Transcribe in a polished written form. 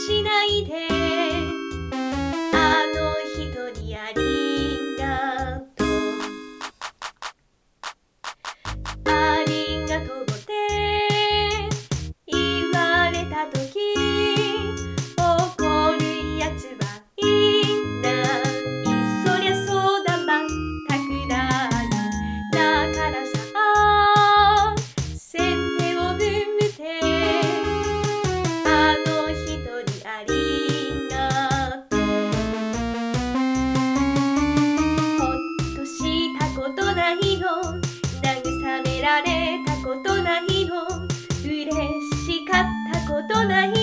しないで、あの人にありがとう。ありがとうって言われたとき、怒るやつはいない。そりゃそうだ、まったくだ。だからさ、先手を踏むて、あの人にありがとう。ほっとしたことないの、慰められたことないの、嬉しかったことない